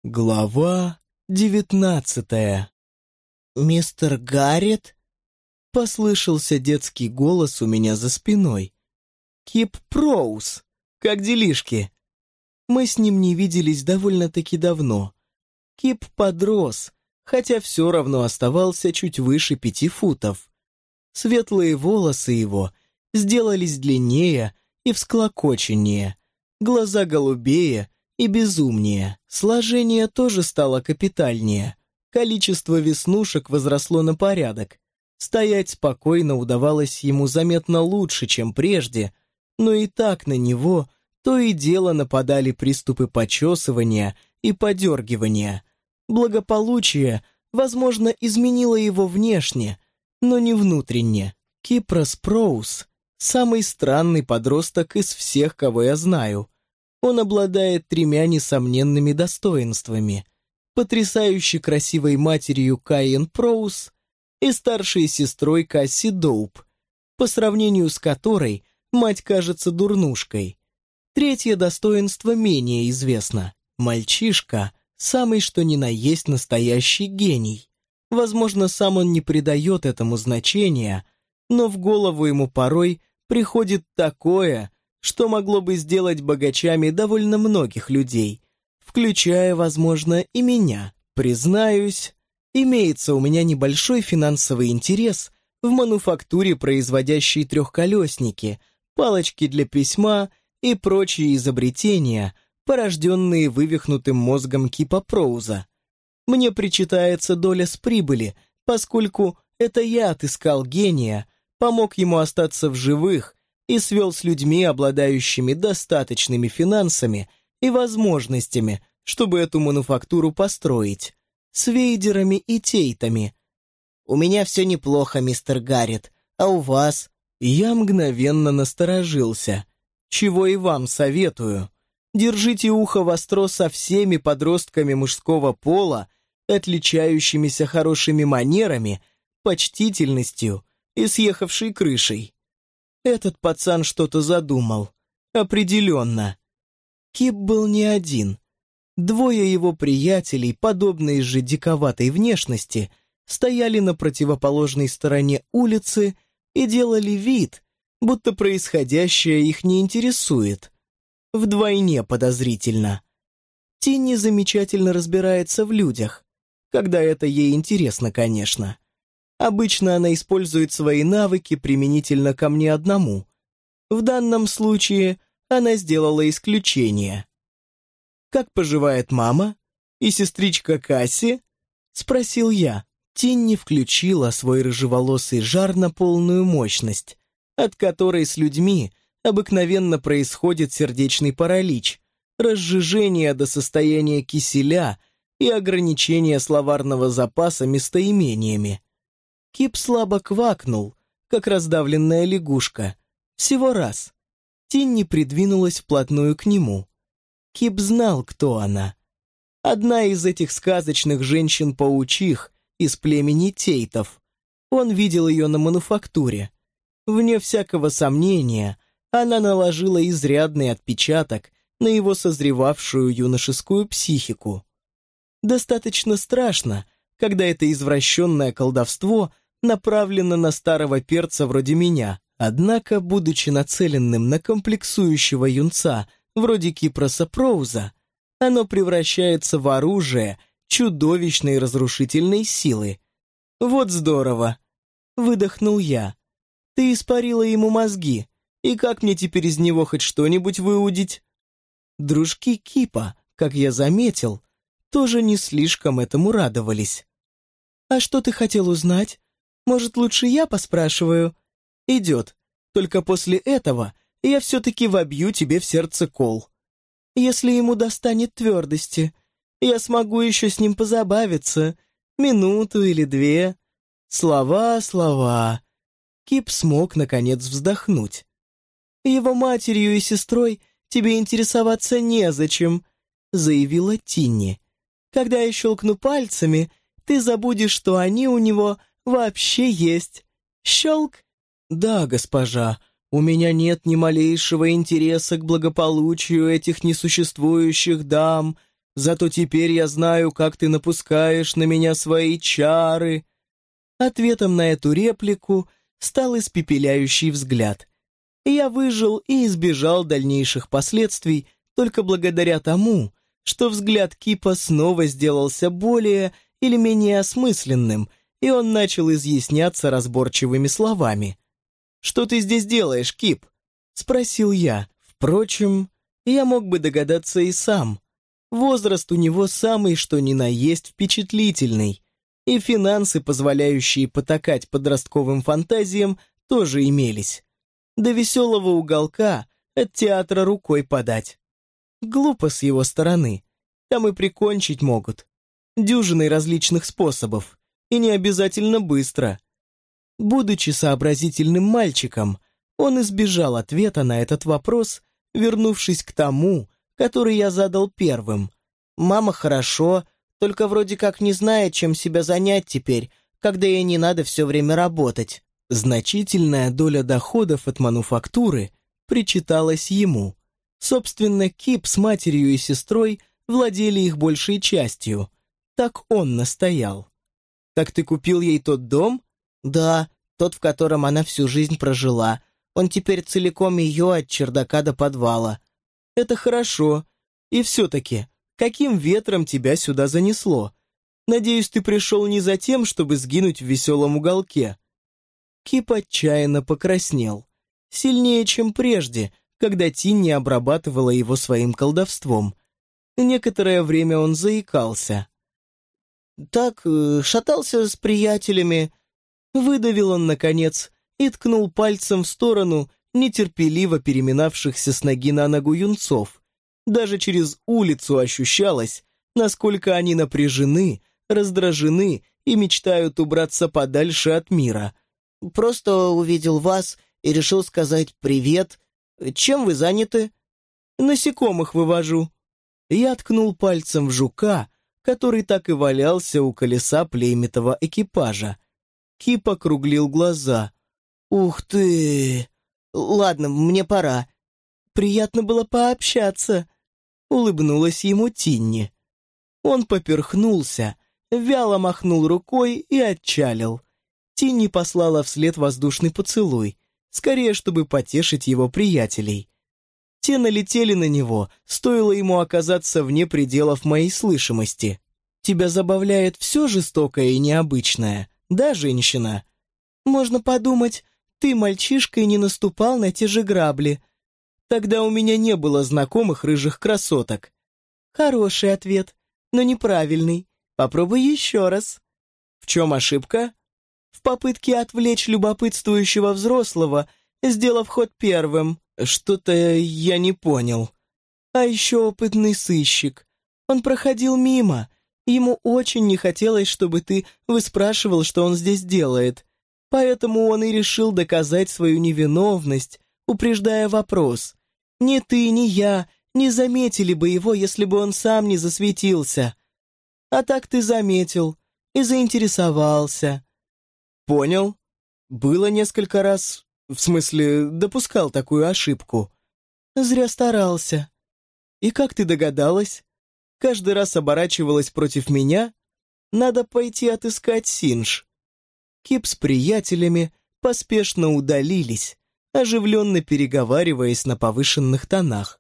Глава 19. «Мистер Гаррет?» — послышался детский голос у меня за спиной. «Кип Проуз! Как делишки?» Мы с ним не виделись довольно-таки давно. Кип подрос, хотя все равно оставался чуть выше 5 футов. Светлые волосы его сделались длиннее и всклокоченнее, глаза голубее и безумнее, сложение тоже стало капитальнее, количество веснушек возросло на порядок. Стоять спокойно удавалось ему заметно лучше, чем прежде, но и так на него то и дело нападали приступы почесывания и подергивания. Благополучие, возможно, изменило его внешне, но не внутренне. Кипрос Проуз – самый странный подросток из всех, кого я знаю. Он обладает 3 несомненными достоинствами: потрясающе красивой матерью Кайен Проуз и старшей сестрой Касси Доуп, по сравнению с которой мать кажется дурнушкой. Третье достоинство менее известно. Мальчишка – самый что ни на есть настоящий гений. Возможно, сам он не придает этому значения, но в голову ему порой приходит такое, что могло бы сделать богачами довольно многих людей, включая, возможно, и меня. Признаюсь, имеется у меня небольшой финансовый интерес в мануфактуре, производящей трехколесники, палочки для письма и прочие изобретения, порожденные вывихнутым мозгом Кипа Проуза. Мне причитается доля с прибыли, поскольку это я отыскал гения, помог ему остаться в живых и свел с людьми, обладающими достаточными финансами и возможностями, чтобы эту мануфактуру построить, с Вейдерами и Тейтами. «У меня все неплохо, мистер Гаррет, а у вас?» Я мгновенно насторожился. Чего и вам советую. Держите ухо востро со всеми подростками мужского пола, отличающимися хорошими манерами, почтительностью и съехавшей крышей. Этот пацан что-то задумал. Определенно. Кип был не один. 2 его приятелей, подобные же диковатой внешности, стояли на противоположной стороне улицы и делали вид, будто происходящее их не интересует. Вдвойне подозрительно. Тинни замечательно разбирается в людях, когда это ей интересно, конечно. Обычно она использует свои навыки применительно ко мне одному. В данном случае она сделала исключение. «Как поживает мама? И сестричка Касси?» — спросил я. Тинни включила свой рыжеволосый жар на полную мощность, от которой с людьми обыкновенно происходит сердечный паралич, разжижение до состояния киселя и ограничение словарного запаса местоимениями. Кип слабо квакнул, как раздавленная лягушка. Всего раз. Тинни придвинулась вплотную к нему. Кип знал, кто она. Одна из этих сказочных женщин-паучих из племени Тейтов. Он видел ее на мануфактуре. Вне всякого сомнения, она наложила изрядный отпечаток на его созревавшую юношескую психику. Достаточно страшно, когда это извращенное колдовство направлено на старого перца вроде меня. Однако, будучи нацеленным на комплексующего юнца вроде Кипроса Проуза, оно превращается в оружие чудовищной разрушительной силы. «Вот здорово!» — выдохнул я. «Ты испарила ему мозги, и как мне теперь из него хоть что-нибудь выудить?» Дружки Кипа, как я заметил, тоже не слишком этому радовались. «А что ты хотел узнать? Может, лучше я поспрашиваю?» «Идет. Только после этого я все-таки вобью тебе в сердце кол. Если ему достанет твердости, я смогу еще с ним позабавиться. Минуту или 2. Слова, слова». Кип смог, наконец, вздохнуть. «Его матерью и сестрой тебе интересоваться незачем», заявила Тинни. «Когда я щелкну пальцами, ты забудешь, что они у него вообще есть. Щелк!» «Да, госпожа, у меня нет ни малейшего интереса к благополучию этих несуществующих дам. Зато теперь я знаю, как ты напускаешь на меня свои чары». Ответом на эту реплику стал испепеляющий взгляд. Я выжил и избежал дальнейших последствий только благодаря тому, что взгляд Кипа снова сделался более или менее осмысленным, и он начал изъясняться разборчивыми словами. «Что ты здесь делаешь, Кип?» — спросил я. Впрочем, я мог бы догадаться и сам. Возраст у него самый что ни на есть впечатлительный, и финансы, позволяющие потакать подростковым фантазиям, тоже имелись. До веселого уголка от театра рукой подать. Глупо с его стороны. Там и прикончить могут. Дюжиной различных способов. И не обязательно быстро. Будучи сообразительным мальчиком, он избежал ответа на этот вопрос, вернувшись к тому, который я задал первым. «Мама хорошо, только вроде как не знает, чем себя занять теперь, когда ей не надо все время работать». Значительная доля доходов от мануфактуры причиталась ему. Собственно, Кип с матерью и сестрой владели их большей частью. Так он настоял. «Так ты купил ей тот дом?» «Да, тот, в котором она всю жизнь прожила. Он теперь целиком ее от чердака до подвала». «Это хорошо. И все-таки, каким ветром тебя сюда занесло? Надеюсь, ты пришел не за тем, чтобы сгинуть в веселом уголке». Кип отчаянно покраснел. Сильнее, чем прежде, когда Тинни обрабатывала его своим колдовством. Некоторое время он заикался. «Так, шатался с приятелями», — выдавил он, наконец, и ткнул пальцем в сторону нетерпеливо переминавшихся с ноги на ногу юнцов. Даже через улицу ощущалось, насколько они напряжены, раздражены и мечтают убраться подальше от мира. «Просто увидел вас и решил сказать привет. Чем вы заняты?» «Насекомых вывожу». Я ткнул пальцем в жука, который так и валялся у колеса плеймитова экипажа. Кип округлил глаза. «Ух ты! Ладно, мне пора». «Приятно было пообщаться», — улыбнулась ему Тинни. Он поперхнулся, вяло махнул рукой и отчалил. Тинни послала вслед воздушный поцелуй, скорее, чтобы потешить его приятелей. Те налетели на него, стоило ему оказаться вне пределов моей слышимости. «Тебя забавляет все жестокое и необычное, да, женщина? Можно подумать, ты, мальчишка, и не наступал на те же грабли. Тогда у меня не было знакомых рыжих красоток». «Хороший ответ, но неправильный. Попробуй еще раз». «В чем ошибка?» «В попытке отвлечь любопытствующего взрослого, сделав ход первым». «Что-то я не понял». «А еще опытный сыщик. Он проходил мимо. Ему очень не хотелось, чтобы ты выспрашивал, что он здесь делает. Поэтому он и решил доказать свою невиновность, упреждая вопрос. Ни ты, ни я не заметили бы его, если бы он сам не засветился. А так ты заметил и заинтересовался». «Понял. Было несколько раз, в смысле, допускал такую ошибку». «Зря старался». «И как ты догадалась? Каждый раз оборачивалась против меня? Надо пойти отыскать Синж». Кип с приятелями поспешно удалились, оживленно переговариваясь на повышенных тонах.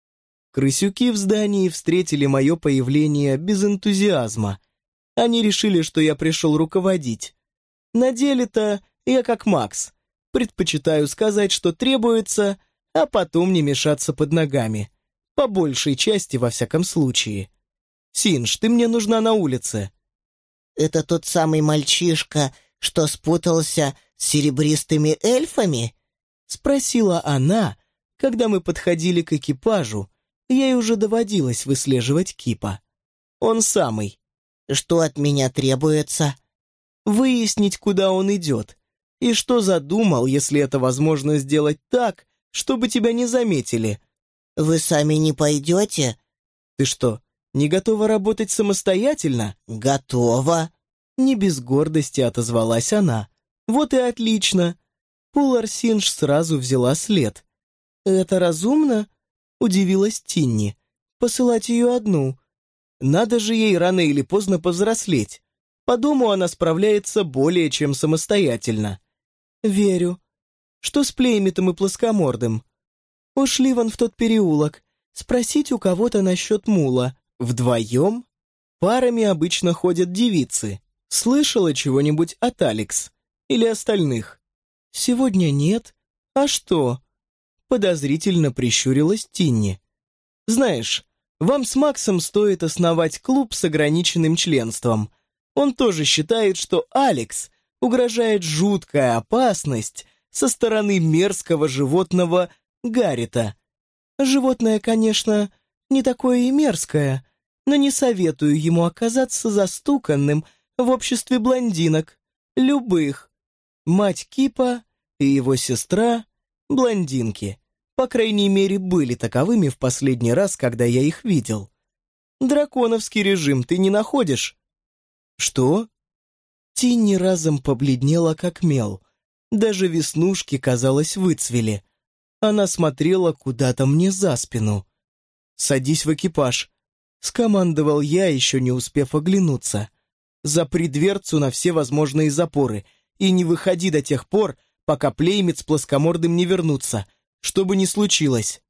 Крысюки в здании встретили мое появление без энтузиазма. Они решили, что я пришел руководить. На деле-то я как Макс. Предпочитаю сказать, что требуется, а потом не мешаться под ногами. По большей части, во всяком случае. «Синж, ты мне нужна на улице». «Это тот самый мальчишка, что спутался с серебристыми эльфами?» — спросила она, когда мы подходили к экипажу. Ей уже доводилось выслеживать Кипа. «Он самый». «Что от меня требуется?» «Выяснить, куда он идет, и что задумал, если это возможно сделать так, чтобы тебя не заметили». «Вы сами не пойдете?» «Ты что, не готова работать самостоятельно?» «Готова». Не без гордости отозвалась она. «Вот и отлично». Пулар Синж сразу взяла след. «Это разумно?» — удивилась Тинни. «Посылать ее одну. Надо же ей рано или поздно повзрослеть. По дому она справляется более чем самостоятельно. Верю. Что с Плеймитом и Плоскомордым? Ушли вон в тот переулок. Спросить у кого-то насчет мула. Вдвоем? Парами обычно ходят девицы. Слышала чего-нибудь от Алекс? Или остальных? Сегодня нет. А что? Подозрительно прищурилась Тинни. Знаешь, вам с Максом стоит основать клуб с ограниченным членством. Он тоже считает, что Алекс угрожает жуткая опасность со стороны мерзкого животного Гаррита. Животное, конечно, не такое и мерзкое, но не советую ему оказаться застуканным в обществе блондинок, любых. Мать Кипа и его сестра — блондинки. По крайней мере, были таковыми в последний раз, когда я их видел. Драконовский режим ты не находишь? Что? Тинни разом побледнела, как мел. Даже веснушки, казалось, выцвели. Она смотрела куда-то мне за спину. «Садись в экипаж», — скомандовал я, еще не успев оглянуться. «Запри дверцу на все возможные запоры и не выходи до тех пор, пока Плеймит с Плоскомордым не вернутся, что бы ни случилось».